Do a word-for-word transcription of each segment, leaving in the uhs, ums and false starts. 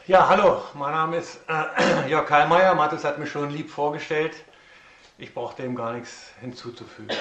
Ja, hallo, mein Name ist äh, Jörg Kallmeier. Mathis hat mich schon lieb vorgestellt. Ich brauche dem gar nichts hinzuzufügen.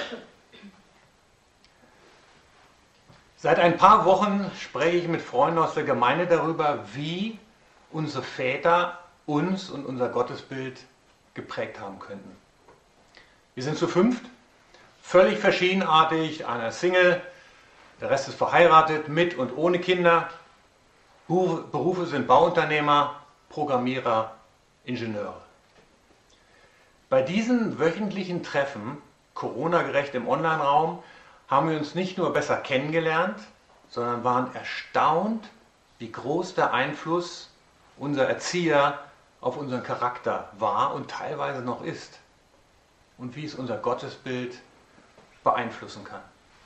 Seit ein paar Wochen spreche ich mit Freunden aus der Gemeinde darüber, wie unsere Väter uns und unser Gottesbild geprägt haben könnten. Wir sind zu fünft, völlig verschiedenartig, einer ist Single, der Rest ist verheiratet, mit und ohne Kinder. Berufe sind Bauunternehmer, Programmierer, Ingenieure. Bei diesen wöchentlichen Treffen, Corona-gerecht im Online-Raum, haben wir uns nicht nur besser kennengelernt, sondern waren erstaunt, wie groß der Einfluss unserer Erzieher auf unseren Charakter war und teilweise noch ist und wie es unser Gottesbild beeinflussen kann.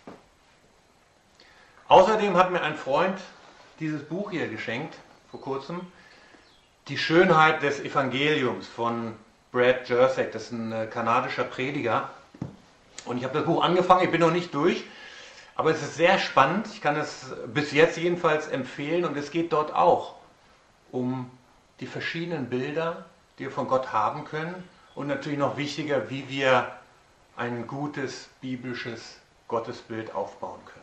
Außerdem hat mir ein Freund dieses Buch hier geschenkt, vor kurzem, Die Schönheit des Evangeliums von Brad Jersak, das ist ein kanadischer Prediger. Und ich habe das Buch angefangen, ich bin noch nicht durch, aber es ist sehr spannend, ich kann es bis jetzt jedenfalls empfehlen und es geht dort auch um die verschiedenen Bilder, die wir von Gott haben können und natürlich noch wichtiger, wie wir ein gutes biblisches Gottesbild aufbauen können.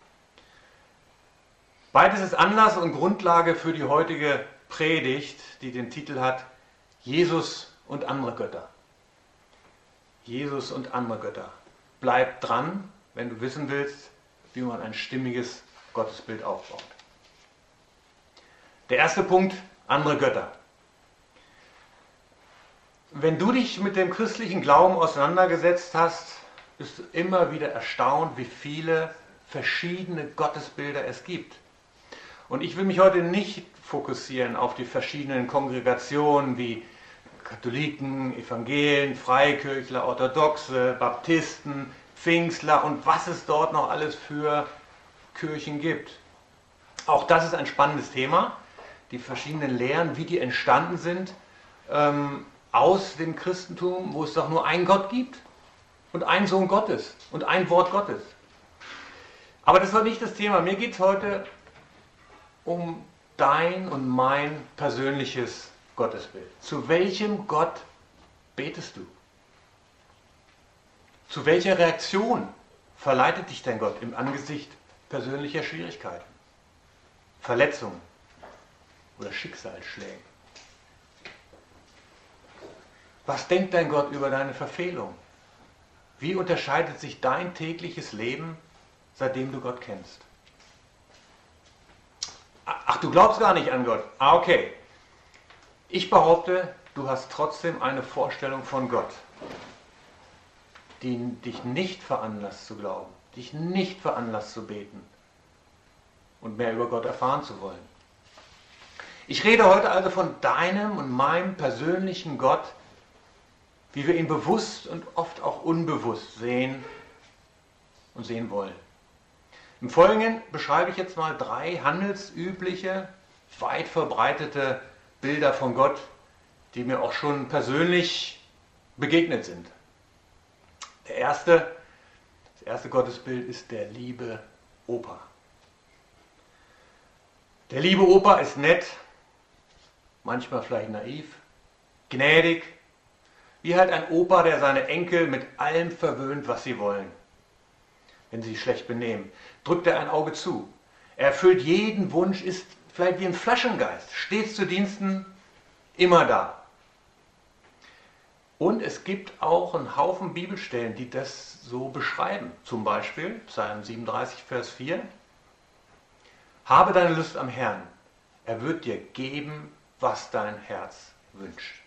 Beides ist Anlass und Grundlage für die heutige Predigt, die den Titel hat Jesus und andere Götter. Jesus und andere Götter. Bleib dran, wenn du wissen willst, wie man ein stimmiges Gottesbild aufbaut. Der erste Punkt, andere Götter. Wenn du dich mit dem christlichen Glauben auseinandergesetzt hast, bist du immer wieder erstaunt, wie viele verschiedene Gottesbilder es gibt. Und ich will mich heute nicht fokussieren auf die verschiedenen Kongregationen wie Katholiken, Evangelien, Freikirchler, Orthodoxe, Baptisten, Pfingstler und was es dort noch alles für Kirchen gibt. Auch das ist ein spannendes Thema, die verschiedenen Lehren, wie die entstanden sind ähm, aus dem Christentum, wo es doch nur einen Gott gibt und einen Sohn Gottes und ein Wort Gottes. Aber das war nicht das Thema. Mir geht es heute um dein und mein persönliches Gottesbild. Zu welchem Gott betest du? Zu welcher Reaktion verleitet dich dein Gott im Angesicht persönlicher Schwierigkeiten, Verletzungen oder Schicksalsschlägen? Was denkt dein Gott über deine Verfehlung? Wie unterscheidet sich dein tägliches Leben, seitdem du Gott kennst? Ach, du glaubst gar nicht an Gott. Ah, okay. Ich behaupte, du hast trotzdem eine Vorstellung von Gott, die dich nicht veranlasst zu glauben, dich nicht veranlasst zu beten und mehr über Gott erfahren zu wollen. Ich rede heute also von deinem und meinem persönlichen Gott, wie wir ihn bewusst und oft auch unbewusst sehen und sehen wollen. Im Folgenden beschreibe ich jetzt mal drei handelsübliche, weit verbreitete Bilder von Gott, die mir auch schon persönlich begegnet sind. Der erste, das erste Gottesbild ist der liebe Opa. Der liebe Opa ist nett, manchmal vielleicht naiv, gnädig, wie halt ein Opa, der seine Enkel mit allem verwöhnt, was sie wollen. Wenn sie sich schlecht benehmen, drückt er ein Auge zu. Er erfüllt jeden Wunsch, ist vielleicht wie ein Flaschengeist, stets zu Diensten, immer da. Und es gibt auch einen Haufen Bibelstellen, die das so beschreiben. Zum Beispiel Psalm siebenunddreißig, Vers vier. Habe deine Lust am Herrn, er wird dir geben, was dein Herz wünscht.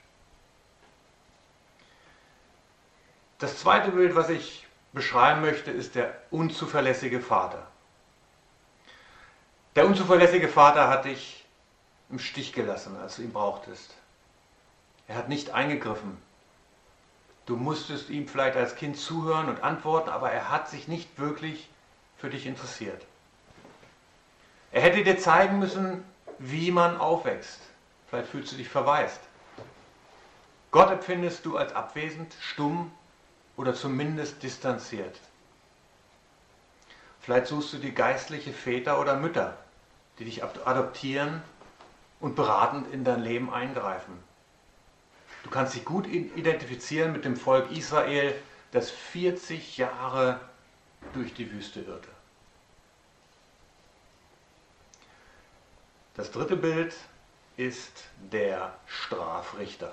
Das zweite Bild, was ich beschreiben möchte, ist der unzuverlässige Vater. Der unzuverlässige Vater hat dich im Stich gelassen, als du ihn brauchtest. Er hat nicht eingegriffen. Du musstest ihm vielleicht als Kind zuhören und antworten, aber er hat sich nicht wirklich für dich interessiert. Er hätte dir zeigen müssen, wie man aufwächst. Vielleicht fühlst du dich verwaist. Gott empfindest du als abwesend, stumm oder zumindest distanziert. Vielleicht suchst du die geistliche Väter oder Mütter, die dich adoptieren und beratend in dein Leben eingreifen. Du kannst dich gut identifizieren mit dem Volk Israel, das vierzig Jahre durch die Wüste irrte. Das dritte Bild ist der Strafrichter.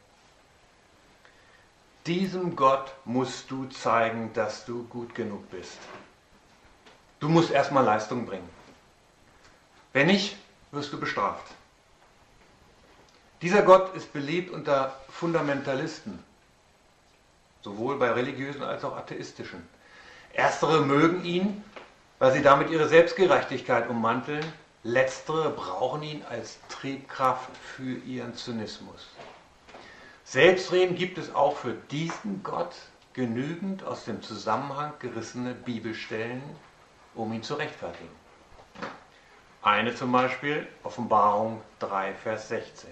Diesem Gott musst du zeigen, dass du gut genug bist. Du musst erstmal Leistung bringen. Wenn nicht, wirst du bestraft. Dieser Gott ist beliebt unter Fundamentalisten, sowohl bei religiösen als auch atheistischen. Erstere mögen ihn, weil sie damit ihre Selbstgerechtigkeit ummanteln. Letztere brauchen ihn als Triebkraft für ihren Zynismus. Selbstreden gibt es auch für diesen Gott genügend aus dem Zusammenhang gerissene Bibelstellen, um ihn zu rechtfertigen. Eine zum Beispiel, Offenbarung drei, Vers sechzehn.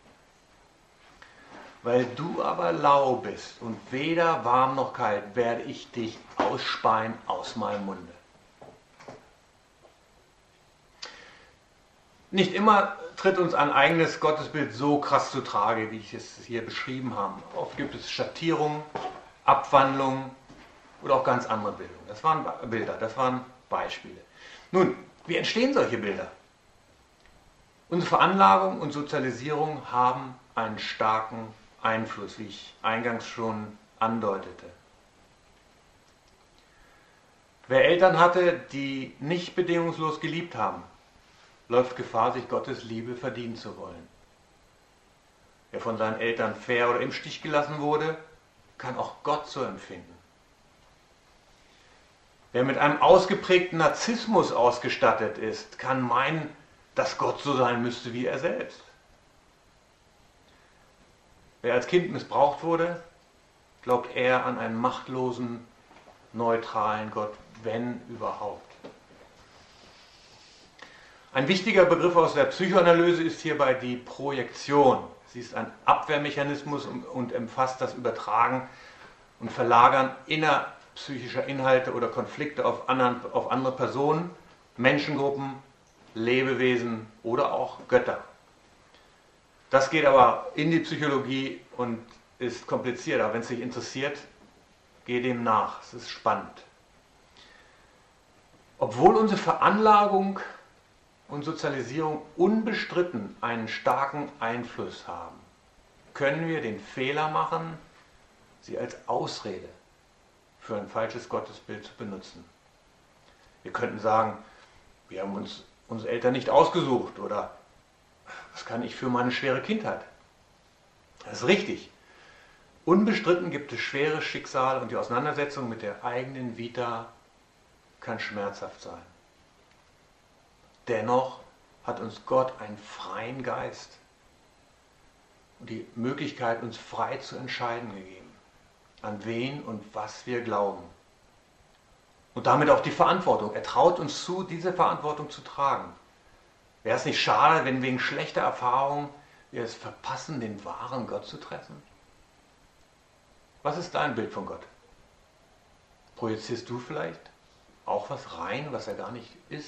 Weil du aber lau bist und weder warm noch kalt, werde ich dich ausspeien aus meinem Munde. Nicht immer tritt uns ein eigenes Gottesbild so krass zu Trage, wie ich es hier beschrieben habe. Oft gibt es Schattierungen, Abwandlungen oder auch ganz andere Bildungen. Das waren Bilder, das waren Beispiele. Nun, wie entstehen solche Bilder? Unsere Veranlagung und Sozialisierung haben einen starken Einfluss, wie ich eingangs schon andeutete. Wer Eltern hatte, die nicht bedingungslos geliebt haben, läuft Gefahr, sich Gottes Liebe verdienen zu wollen. Wer von seinen Eltern fair oder im Stich gelassen wurde, kann auch Gott so empfinden. Wer mit einem ausgeprägten Narzissmus ausgestattet ist, kann meinen, dass Gott so sein müsste wie er selbst. Wer als Kind missbraucht wurde, glaubt eher an einen machtlosen, neutralen Gott, wenn überhaupt. Ein wichtiger Begriff aus der Psychoanalyse ist hierbei die Projektion. Sie ist ein Abwehrmechanismus und umfasst das Übertragen und Verlagern innerpsychischer Inhalte oder Konflikte auf, anderen, auf andere Personen, Menschengruppen, Lebewesen oder auch Götter. Das geht aber in die Psychologie und ist kompliziert, aber wenn es dich interessiert, geh dem nach. Es ist spannend. Obwohl unsere Veranlagung und Sozialisierung unbestritten einen starken Einfluss haben, können wir den Fehler machen, sie als Ausrede für ein falsches Gottesbild zu benutzen. Wir könnten sagen, wir haben uns unsere Eltern nicht ausgesucht oder was kann ich für meine schwere Kindheit? Das ist richtig. Unbestritten gibt es schweres Schicksal und die Auseinandersetzung mit der eigenen Vita kann schmerzhaft sein. Dennoch hat uns Gott einen freien Geist und die Möglichkeit, uns frei zu entscheiden gegeben, an wen und was wir glauben. Und damit auch die Verantwortung. Er traut uns zu, diese Verantwortung zu tragen. Wäre es nicht schade, wenn wegen schlechter Erfahrungen wir es verpassen, den wahren Gott zu treffen? Was ist dein Bild von Gott? Projizierst du vielleicht auch was rein, was er gar nicht ist?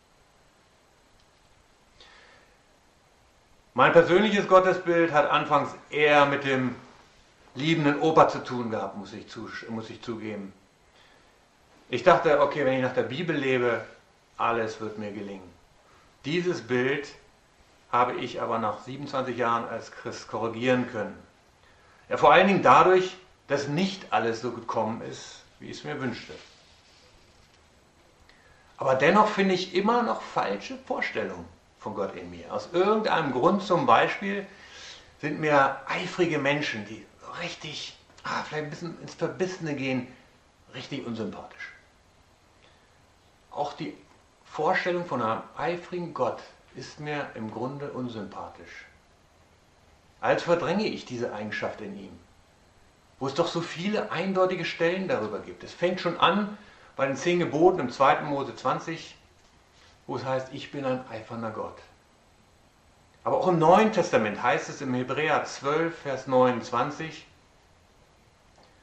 Mein persönliches Gottesbild hat anfangs eher mit dem liebenden Opa zu tun gehabt, muss ich, zu, muss ich zugeben. Ich dachte, okay, wenn ich nach der Bibel lebe, alles wird mir gelingen. Dieses Bild habe ich aber nach siebenundzwanzig Jahren als Christ korrigieren können. Ja, vor allen Dingen dadurch, dass nicht alles so gekommen ist, wie ich es mir wünschte. Aber dennoch finde ich immer noch falsche Vorstellungen von Gott in mir. Aus irgendeinem Grund zum Beispiel sind mir eifrige Menschen, die richtig, ah, vielleicht ein bisschen ins Verbissene gehen, richtig unsympathisch. Auch die Vorstellung von einem eifrigen Gott ist mir im Grunde unsympathisch. Also verdränge ich diese Eigenschaft in ihm, wo es doch so viele eindeutige Stellen darüber gibt. Es fängt schon an bei den zehn Geboten im zweiten Mose zwanzig, wo es heißt, ich bin ein eifernder Gott. Aber auch im Neuen Testament heißt es im Hebräer zwölf, Vers neunundzwanzig,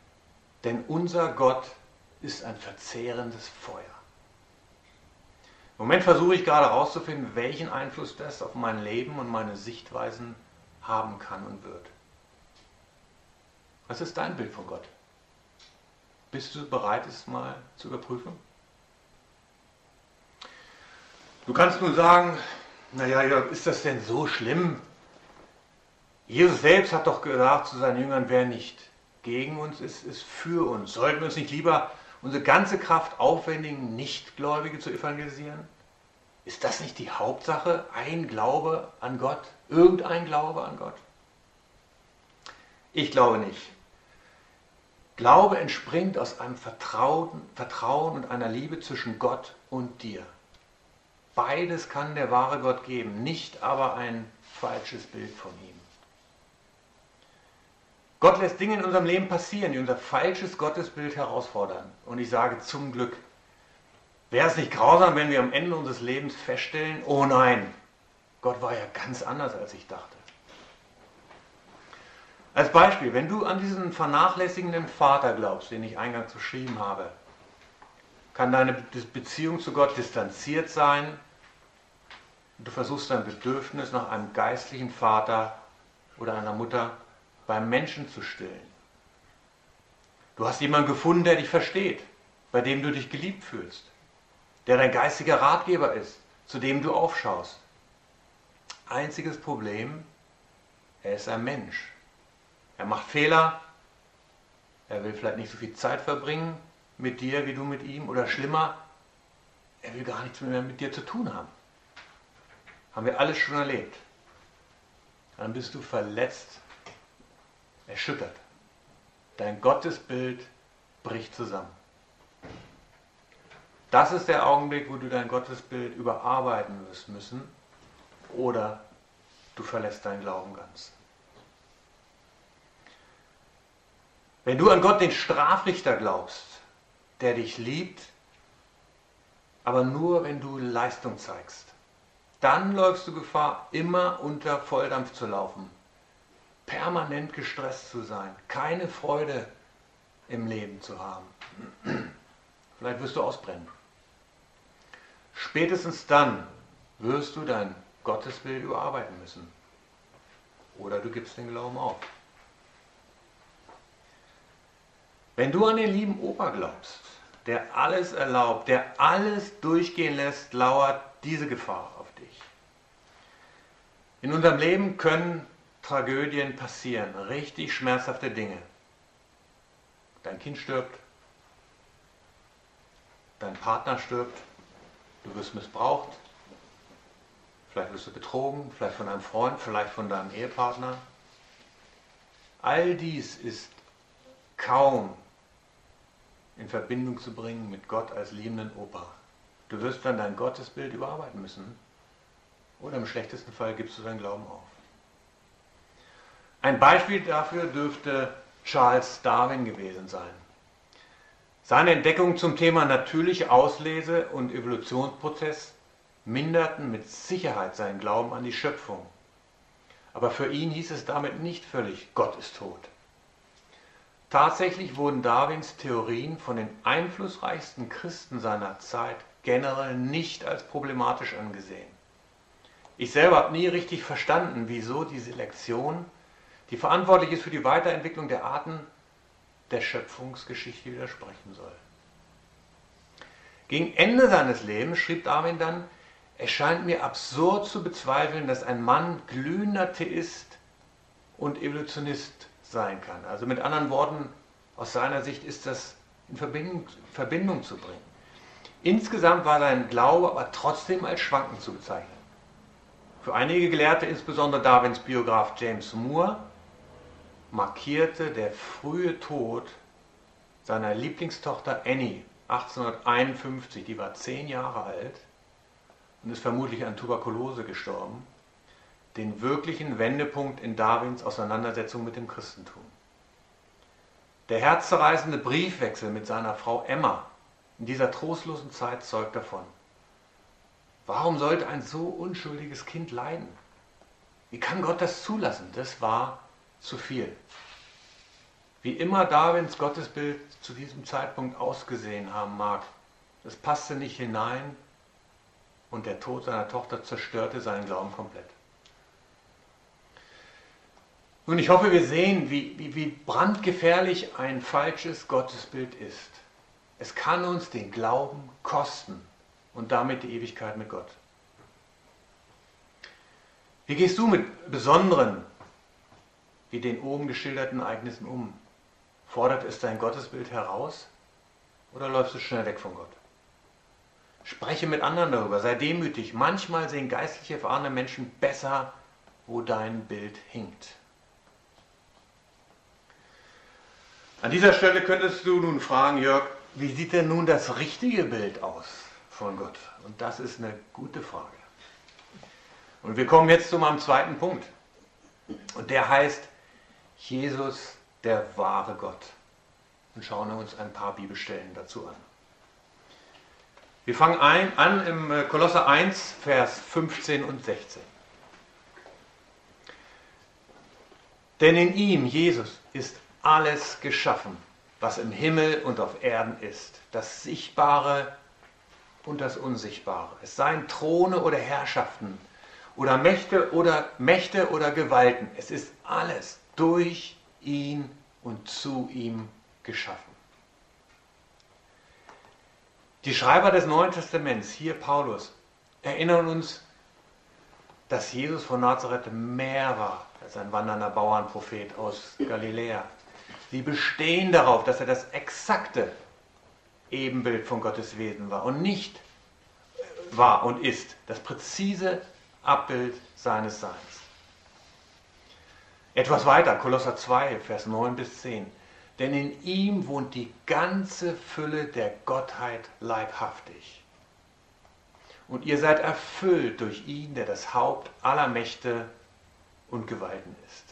denn unser Gott ist ein verzehrendes Feuer. Im Moment versuche ich gerade herauszufinden, welchen Einfluss das auf mein Leben und meine Sichtweisen haben kann und wird. Was ist dein Bild von Gott? Bist du bereit, es mal zu überprüfen? Du kannst nun sagen, naja, ist das denn so schlimm? Jesus selbst hat doch gesagt zu seinen Jüngern, wer nicht gegen uns ist, ist für uns. Sollten wir uns nicht lieber unsere ganze Kraft aufwenden, Nichtgläubige zu evangelisieren? Ist das nicht die Hauptsache? Ein Glaube an Gott? Irgendein Glaube an Gott? Ich glaube nicht. Glaube entspringt aus einem Vertrauen, Vertrauen und einer Liebe zwischen Gott und dir. Beides kann der wahre Gott geben, nicht aber ein falsches Bild von ihm. Gott lässt Dinge in unserem Leben passieren, die unser falsches Gottesbild herausfordern. Und ich sage zum Glück, wäre es nicht grausam, wenn wir am Ende unseres Lebens feststellen, oh nein, Gott war ja ganz anders, als ich dachte. Als Beispiel, wenn du an diesen vernachlässigenden Vater glaubst, den ich eingangs beschrieben habe, kann deine Beziehung zu Gott distanziert sein und du versuchst dein Bedürfnis nach einem geistlichen Vater oder einer Mutter beim Menschen zu stillen. Du hast jemanden gefunden, der dich versteht, bei dem du dich geliebt fühlst, der dein geistiger Ratgeber ist, zu dem du aufschaust. Einziges Problem, er ist ein Mensch. Er macht Fehler, er will vielleicht nicht so viel Zeit verbringen mit dir, wie du mit ihm, oder schlimmer, er will gar nichts mehr mit dir zu tun haben. Haben wir alles schon erlebt. Dann bist du verletzt, erschüttert. Dein Gottesbild bricht zusammen. Das ist der Augenblick, wo du dein Gottesbild überarbeiten wirst müssen, oder du verlässt deinen Glauben ganz. Wenn du an Gott, den Strafrichter, glaubst, der dich liebt, aber nur wenn du Leistung zeigst, dann läufst du Gefahr, immer unter Volldampf zu laufen, permanent gestresst zu sein, keine Freude im Leben zu haben. Vielleicht wirst du ausbrennen. Spätestens dann wirst du dein Gottesbild überarbeiten müssen. Oder du gibst den Glauben auf. Wenn du an den lieben Opa glaubst, der alles erlaubt, der alles durchgehen lässt, lauert diese Gefahr auf dich. In unserem Leben können Tragödien passieren, richtig schmerzhafte Dinge. Dein Kind stirbt, dein Partner stirbt, du wirst missbraucht, vielleicht wirst du betrogen, vielleicht von einem Freund, vielleicht von deinem Ehepartner. All dies ist kaum in Verbindung zu bringen mit Gott als liebenden Opa. Du wirst dann dein Gottesbild überarbeiten müssen oder im schlechtesten Fall gibst du deinen Glauben auf. Ein Beispiel dafür dürfte Charles Darwin gewesen sein. Seine Entdeckungen zum Thema natürliche Auslese und Evolutionsprozess minderten mit Sicherheit seinen Glauben an die Schöpfung. Aber für ihn hieß es damit nicht völlig, Gott ist tot. Tatsächlich wurden Darwins Theorien von den einflussreichsten Christen seiner Zeit generell nicht als problematisch angesehen. Ich selber habe nie richtig verstanden, wieso die Selektion, die verantwortlich ist für die Weiterentwicklung der Arten, der Schöpfungsgeschichte widersprechen soll. Gegen Ende seines Lebens schrieb Darwin dann, es scheint mir absurd zu bezweifeln, dass ein Mann glühender Theist und Evolutionist sein kann. Also mit anderen Worten, aus seiner Sicht ist das in Verbindung, Verbindung zu bringen. Insgesamt war sein Glaube aber trotzdem als schwankend zu bezeichnen. Für einige Gelehrte, insbesondere Darwins Biograf James Moore, markierte der frühe Tod seiner Lieblingstochter Annie achtzehnhunderteinundfünfzig, die war zehn Jahre alt und ist vermutlich an Tuberkulose gestorben, den wirklichen Wendepunkt in Darwins Auseinandersetzung mit dem Christentum. Der herzzerreißende Briefwechsel mit seiner Frau Emma in dieser trostlosen Zeit zeugt davon. Warum sollte ein so unschuldiges Kind leiden? Wie kann Gott das zulassen? Das war zu viel. Wie immer Darwins Gottesbild zu diesem Zeitpunkt ausgesehen haben mag, das passte nicht hinein und der Tod seiner Tochter zerstörte seinen Glauben komplett. Nun, ich hoffe, wir sehen, wie, wie, wie brandgefährlich ein falsches Gottesbild ist. Es kann uns den Glauben kosten und damit die Ewigkeit mit Gott. Wie gehst du mit besonderen, wie den oben geschilderten Ereignissen um? Fordert es dein Gottesbild heraus oder läufst du schnell weg von Gott? Spreche mit anderen darüber, sei demütig. Manchmal sehen geistlich erfahrene Menschen besser, wo dein Bild hinkt. An dieser Stelle könntest du nun fragen, Jörg, wie sieht denn nun das richtige Bild aus von Gott? Und das ist eine gute Frage. Und wir kommen jetzt zu meinem zweiten Punkt. Und der heißt, Jesus, der wahre Gott. Und schauen uns ein paar Bibelstellen dazu an. Wir fangen ein, an im Kolosser eins, Vers fünfzehn und sechzehn. Denn in ihm, Jesus, ist alles geschaffen, was im Himmel und auf Erden ist, das Sichtbare und das Unsichtbare. Es seien Throne oder Herrschaften oder Mächte oder Mächte oder Gewalten. Es ist alles durch ihn und zu ihm geschaffen. Die Schreiber des Neuen Testaments, hier Paulus, erinnern uns, dass Jesus von Nazareth mehr war als ein wandernder Bauernprophet aus Galiläa. Sie bestehen darauf, dass er das exakte Ebenbild von Gottes Wesen war und nicht war und ist, das präzise Abbild seines Seins. Etwas weiter, Kolosser zwei, Vers neun bis zehn. Denn in ihm wohnt die ganze Fülle der Gottheit leibhaftig. Und ihr seid erfüllt durch ihn, der das Haupt aller Mächte und Gewalten ist.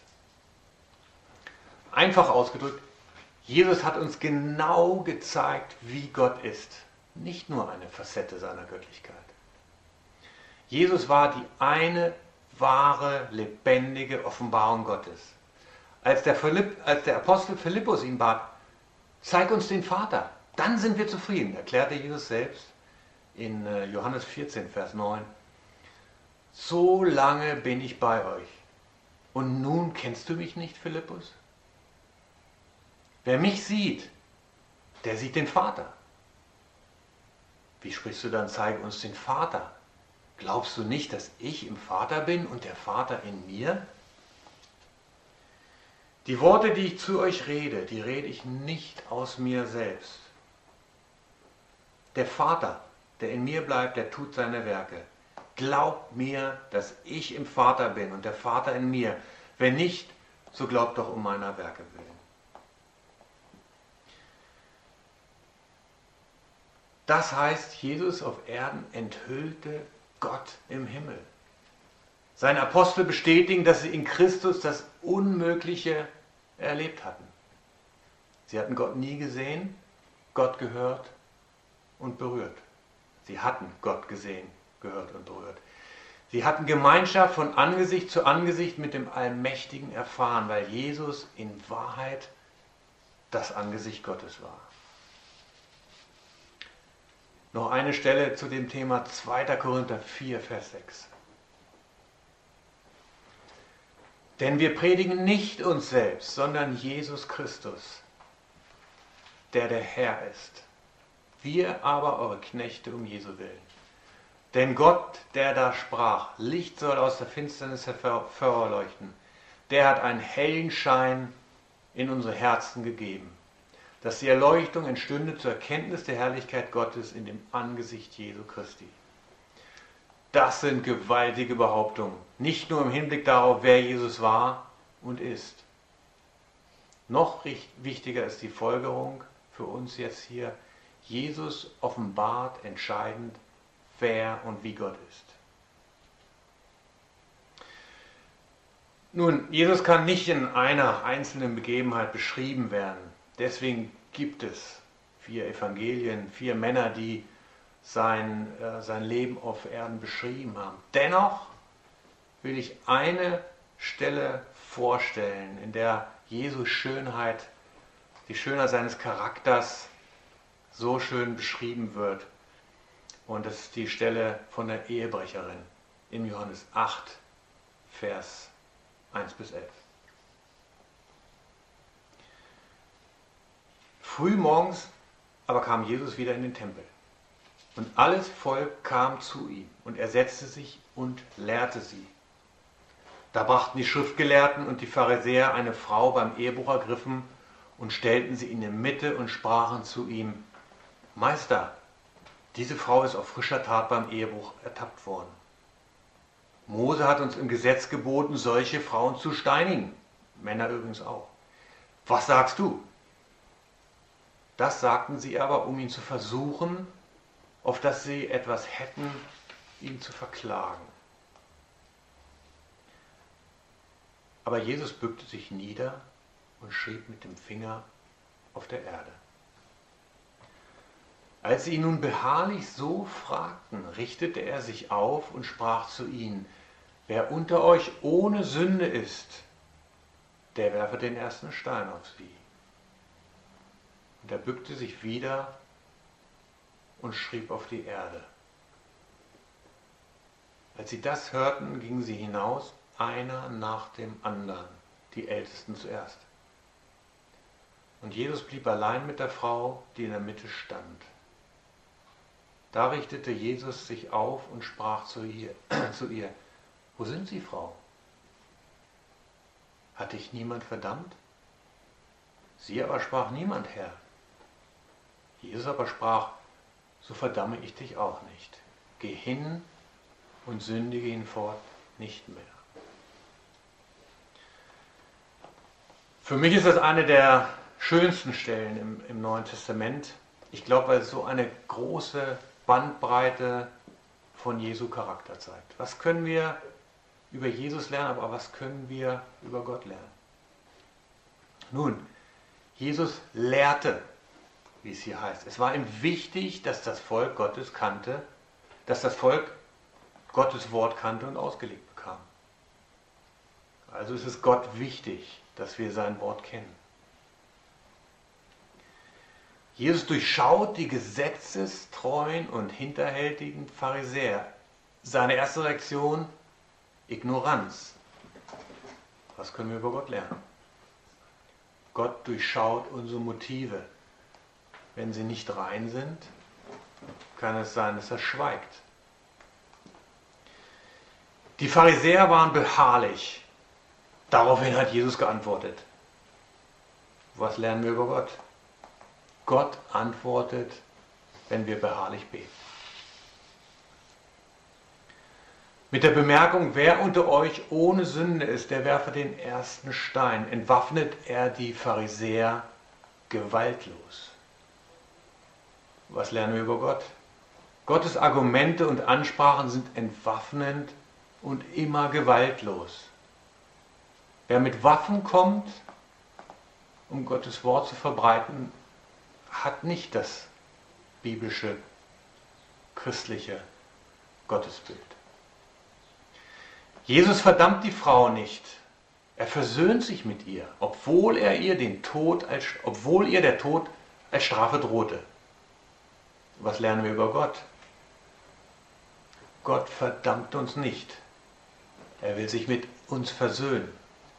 Einfach ausgedrückt, Jesus hat uns genau gezeigt, wie Gott ist. Nicht nur eine Facette seiner Göttlichkeit. Jesus war die eine wahre, lebendige Offenbarung Gottes. Als der, Philipp, als der Apostel Philippus ihn bat, zeig uns den Vater, dann sind wir zufrieden, erklärte Jesus selbst in Johannes vierzehn, Vers neun. So lange bin ich bei euch. Und nun kennst du mich nicht, Philippus? Wer mich sieht, der sieht den Vater. Wie sprichst du dann, zeige uns den Vater? Glaubst du nicht, dass ich im Vater bin und der Vater in mir? Die Worte, die ich zu euch rede, die rede ich nicht aus mir selbst. Der Vater, der in mir bleibt, der tut seine Werke. Glaubt mir, dass ich im Vater bin und der Vater in mir. Wenn nicht, so glaubt doch um meiner Werke willen. Das heißt, Jesus auf Erden enthüllte Gott im Himmel. Seine Apostel bestätigen, dass sie in Christus das Unmögliche erlebt hatten. Sie hatten Gott nie gesehen, Gott gehört und berührt. Sie hatten Gott gesehen, gehört und berührt. Sie hatten Gemeinschaft von Angesicht zu Angesicht mit dem Allmächtigen erfahren, weil Jesus in Wahrheit das Angesicht Gottes war. Noch eine Stelle zu dem Thema zweiter Korinther vier, Vers sechs. Denn wir predigen nicht uns selbst, sondern Jesus Christus, der der Herr ist. Wir aber eure Knechte um Jesu willen. Denn Gott, der da sprach, Licht soll aus der Finsternis hervorleuchten, der hat einen hellen Schein in unsere Herzen gegeben, dass die Erleuchtung entstünde zur Erkenntnis der Herrlichkeit Gottes in dem Angesicht Jesu Christi. Das sind gewaltige Behauptungen, nicht nur im Hinblick darauf, wer Jesus war und ist. Noch wichtiger ist die Folgerung für uns jetzt hier. Jesus offenbart entscheidend, wer und wie Gott ist. Nun, Jesus kann nicht in einer einzelnen Begebenheit beschrieben werden. Deswegen gibt es vier Evangelien, vier Männer, die sein, äh, sein Leben auf Erden beschrieben haben. Dennoch will ich eine Stelle vorstellen, in der Jesu Schönheit, die Schönheit seines Charakters so schön beschrieben wird. Und das ist die Stelle von der Ehebrecherin in Johannes acht, Vers eins bis elf. Früh morgens aber kam Jesus wieder in den Tempel. Und alles Volk kam zu ihm, und er setzte sich und lehrte sie. Da brachten die Schriftgelehrten und die Pharisäer eine Frau beim Ehebruch ergriffen und stellten sie in die Mitte und sprachen zu ihm: Meister, diese Frau ist auf frischer Tat beim Ehebruch ertappt worden. Mose hat uns im Gesetz geboten, solche Frauen zu steinigen. Männer übrigens auch. Was sagst du? Das sagten sie aber, um ihn zu versuchen, auf dass sie etwas hätten, ihn zu verklagen. Aber Jesus bückte sich nieder und schrieb mit dem Finger auf der Erde. Als sie ihn nun beharrlich so fragten, richtete er sich auf und sprach zu ihnen: Wer unter euch ohne Sünde ist, der werfe den ersten Stein auf sie. Und er bückte sich wieder und schrieb auf die Erde. Als sie das hörten, gingen sie hinaus, einer nach dem anderen, die Ältesten zuerst. Und Jesus blieb allein mit der Frau, die in der Mitte stand. Da richtete Jesus sich auf und sprach zu ihr, zu ihr: Wo sind Sie, Frau? Hat dich niemand verdammt? Sie aber sprach: Niemand, Herr. Jesus aber sprach: So verdamme ich dich auch nicht. Geh hin und sündige hinfort nicht mehr. Für mich ist das eine der schönsten Stellen im, im Neuen Testament. Ich glaube, weil es so eine große Bandbreite von Jesu Charakter zeigt. Was können wir über Jesus lernen, aber was können wir über Gott lernen? Nun, Jesus lehrte, wie es hier heißt. Es war ihm wichtig, dass das Volk Gottes kannte, dass das Volk Gottes Wort kannte und ausgelegt bekam. Also ist es Gott wichtig, dass wir sein Wort kennen. Jesus durchschaut die gesetzestreuen und hinterhältigen Pharisäer. Seine erste Reaktion: Ignoranz. Was können wir über Gott lernen? Gott durchschaut unsere Motive. Wenn sie nicht rein sind, kann es sein, dass er schweigt. Die Pharisäer waren beharrlich. Daraufhin hat Jesus geantwortet. Was lernen wir über Gott? Gott antwortet, wenn wir beharrlich beten. Mit der Bemerkung: Wer unter euch ohne Sünde ist, der werfe den ersten Stein, entwaffnet er die Pharisäer gewaltlos. Was lernen wir über Gott? Gottes Argumente und Ansprachen sind entwaffnend und immer gewaltlos. Wer mit Waffen kommt, um Gottes Wort zu verbreiten, hat nicht das biblische, christliche Gottesbild. Jesus verdammt die Frau nicht. Er versöhnt sich mit ihr, obwohl er ihr den Tod als, obwohl ihr der Tod als Strafe drohte. Was lernen wir über Gott? Gott verdammt uns nicht. Er will sich mit uns versöhnen.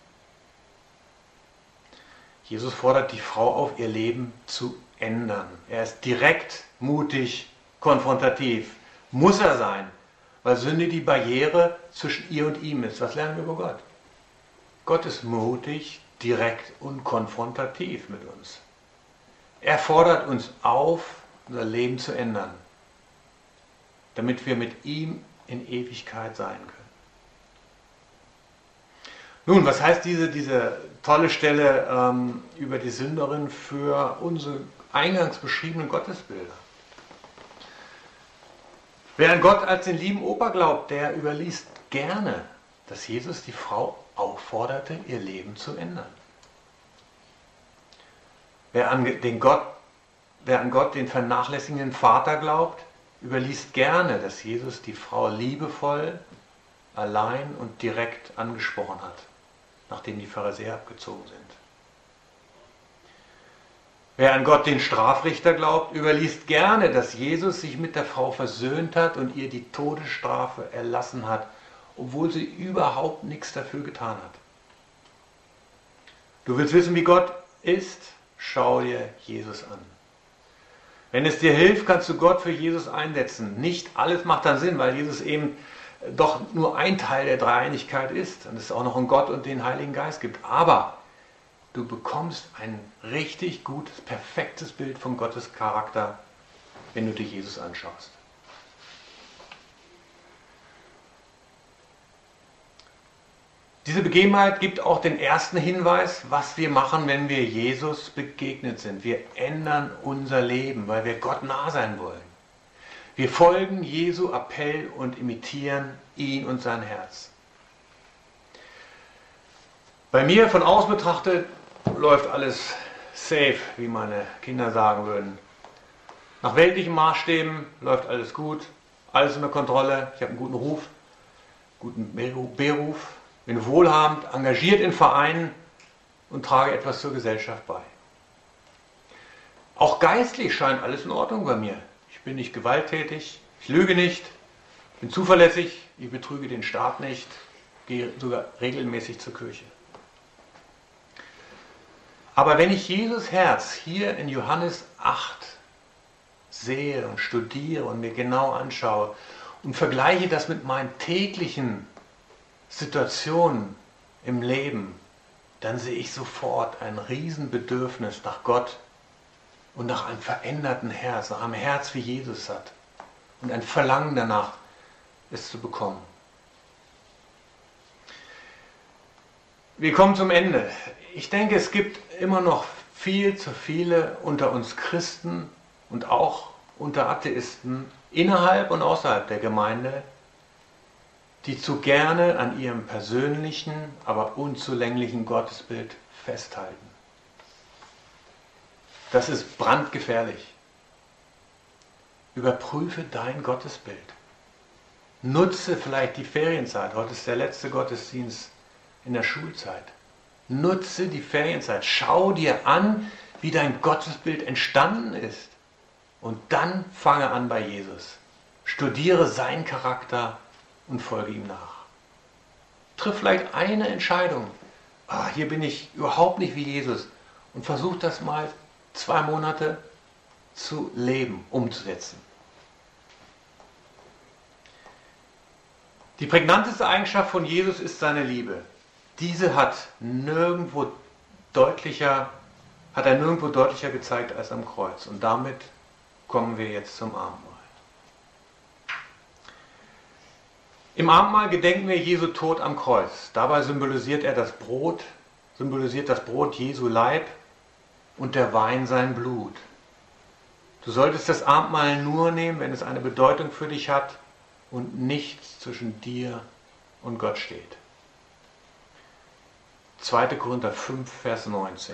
Jesus fordert die Frau auf, ihr Leben zu ändern. Er ist direkt, mutig, konfrontativ. Muss er sein, weil Sünde die Barriere zwischen ihr und ihm ist. Was lernen wir über Gott? Gott ist mutig, direkt und konfrontativ mit uns. Er fordert uns auf, unser Leben zu ändern, damit wir mit ihm in Ewigkeit sein können. Nun, was heißt diese, diese tolle Stelle ähm, über die Sünderin für unsere eingangs beschriebenen Gottesbilder? Wer an Gott als den lieben Opa glaubt, der überliest gerne, dass Jesus die Frau aufforderte, ihr Leben zu ändern. Wer an, den Gott, wer an Gott, den vernachlässigenden Vater glaubt, überliest gerne, dass Jesus die Frau liebevoll, allein und direkt angesprochen hat, nachdem die Pharisäer abgezogen sind. Wer an Gott, den Strafrichter, glaubt, überliest gerne, dass Jesus sich mit der Frau versöhnt hat und ihr die Todesstrafe erlassen hat, obwohl sie überhaupt nichts dafür getan hat. Du willst wissen, wie Gott ist? Schau dir Jesus an. Wenn es dir hilft, kannst du Gott für Jesus einsetzen. Nicht alles macht dann Sinn, weil Jesus eben doch nur ein Teil der Dreieinigkeit ist und es auch noch einen Gott und den Heiligen Geist gibt. Aber du bekommst ein richtig gutes, perfektes Bild von Gottes Charakter, wenn du dir Jesus anschaust. Diese Begebenheit gibt auch den ersten Hinweis, was wir machen, wenn wir Jesus begegnet sind. Wir ändern unser Leben, weil wir Gott nah sein wollen. Wir folgen Jesu Appell und imitieren ihn und sein Herz. Bei mir von außen betrachtet läuft alles safe, wie meine Kinder sagen würden. Nach weltlichen Maßstäben läuft alles gut, alles unter Kontrolle. Ich habe einen guten Ruf, guten Beruf, bin wohlhabend, engagiert in Vereinen und trage etwas zur Gesellschaft bei. Auch geistlich scheint alles in Ordnung bei mir. Ich bin nicht gewalttätig, ich lüge nicht, bin zuverlässig, ich betrüge den Staat nicht, gehe sogar regelmäßig zur Kirche. Aber wenn ich Jesus Herz hier in Johannes acht sehe und studiere und mir genau anschaue und vergleiche das mit meinen täglichen Situationen im Leben, dann sehe ich sofort ein Riesenbedürfnis nach Gott und nach einem veränderten Herz, nach einem Herz, wie Jesus hat und ein Verlangen danach, es zu bekommen. Wir kommen zum Ende. Ich denke, es gibt immer noch viel zu viele unter uns Christen und auch unter Atheisten innerhalb und außerhalb der Gemeinde, die zu gerne an ihrem persönlichen, aber unzulänglichen Gottesbild festhalten. Das ist brandgefährlich. Überprüfe dein Gottesbild. Nutze vielleicht die Ferienzeit. Heute ist der letzte Gottesdienst in der Schulzeit. Nutze die Ferienzeit. Schau dir an, wie dein Gottesbild entstanden ist. Und dann fange an bei Jesus. Studiere seinen Charakter und folge ihm nach. Triff vielleicht eine Entscheidung. Ah, hier bin ich überhaupt nicht wie Jesus. Und versuch das mal zwei Monate zu leben, umzusetzen. Die prägnanteste Eigenschaft von Jesus ist seine Liebe. Diese hat nirgendwo deutlicher, hat er nirgendwo deutlicher gezeigt als am Kreuz. Und damit kommen wir jetzt zum Abendmahl. Im Abendmahl gedenken wir Jesu Tod am Kreuz. Dabei symbolisiert er das Brot, symbolisiert das Brot Jesu Leib und der Wein sein Blut. Du solltest das Abendmahl nur nehmen, wenn es eine Bedeutung für dich hat und nichts zwischen dir und Gott steht. zweiter Korinther fünf, Vers neunzehn.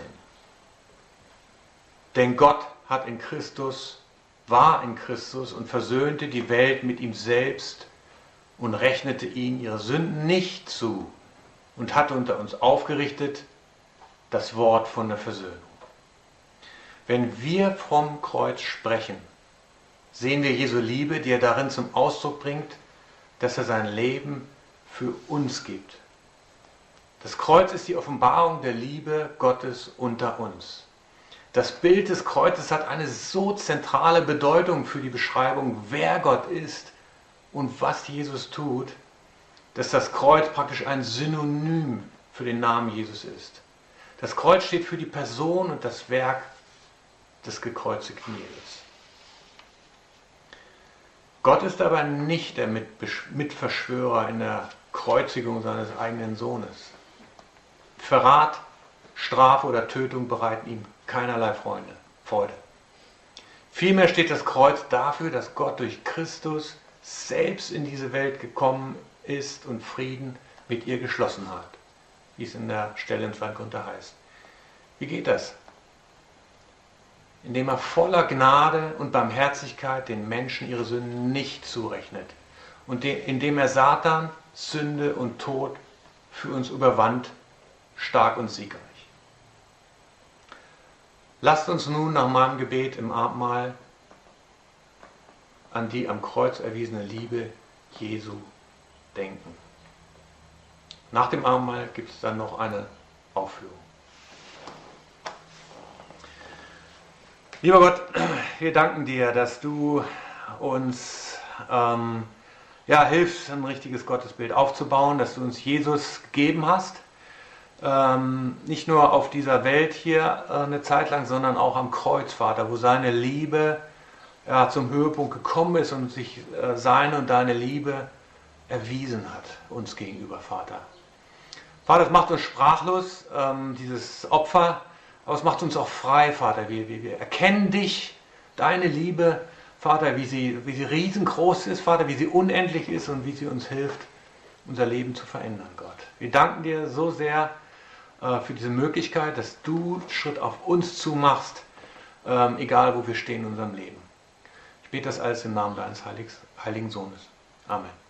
Denn Gott hat in Christus, war in Christus und versöhnte die Welt mit ihm selbst und rechnete ihnen ihre Sünden nicht zu und hatte unter uns aufgerichtet das Wort von der Versöhnung. Wenn wir vom Kreuz sprechen, sehen wir Jesu Liebe, die er darin zum Ausdruck bringt, dass er sein Leben für uns gibt. Das Kreuz ist die Offenbarung der Liebe Gottes unter uns. Das Bild des Kreuzes hat eine so zentrale Bedeutung für die Beschreibung, wer Gott ist und was Jesus tut, dass das Kreuz praktisch ein Synonym für den Namen Jesus ist. Das Kreuz steht für die Person und das Werk des gekreuzigten Jesus. Gott ist aber nicht der Mitverschwörer in der Kreuzigung seines eigenen Sohnes. Verrat, Strafe oder Tötung bereiten ihm keinerlei Freunde, Freude. Vielmehr steht das Kreuz dafür, dass Gott durch Christus selbst in diese Welt gekommen ist und Frieden mit ihr geschlossen hat, wie es in der Stelle in zweiter Korinther heißt. Wie geht das? Indem er voller Gnade und Barmherzigkeit den Menschen ihre Sünden nicht zurechnet und indem er Satan, Sünde und Tod für uns überwand, stark und siegreich. Lasst uns nun nach meinem Gebet im Abendmahl an die am Kreuz erwiesene Liebe Jesu denken. Nach dem Abendmahl gibt es dann noch eine Aufführung. Lieber Gott, wir danken dir, dass du uns ähm, ja, hilfst, ein richtiges Gottesbild aufzubauen, dass du uns Jesus gegeben hast. Ähm, nicht nur auf dieser Welt hier äh, eine Zeit lang, sondern auch am Kreuz, Vater, wo seine Liebe ja, zum Höhepunkt gekommen ist und sich äh, seine und deine Liebe erwiesen hat, uns gegenüber, Vater. Vater, es macht uns sprachlos, ähm, dieses Opfer, aber es macht uns auch frei, Vater. Wir, wir, wir erkennen dich, deine Liebe, Vater, wie sie, wie sie riesengroß ist, Vater, wie sie unendlich ist und wie sie uns hilft, unser Leben zu verändern, Gott. Wir danken dir so sehr äh, für diese Möglichkeit, dass du Schritt auf uns zumachst, ähm, egal wo wir stehen in unserem Leben. Ich bete das alles im Namen deines Heiligen Sohnes. Amen.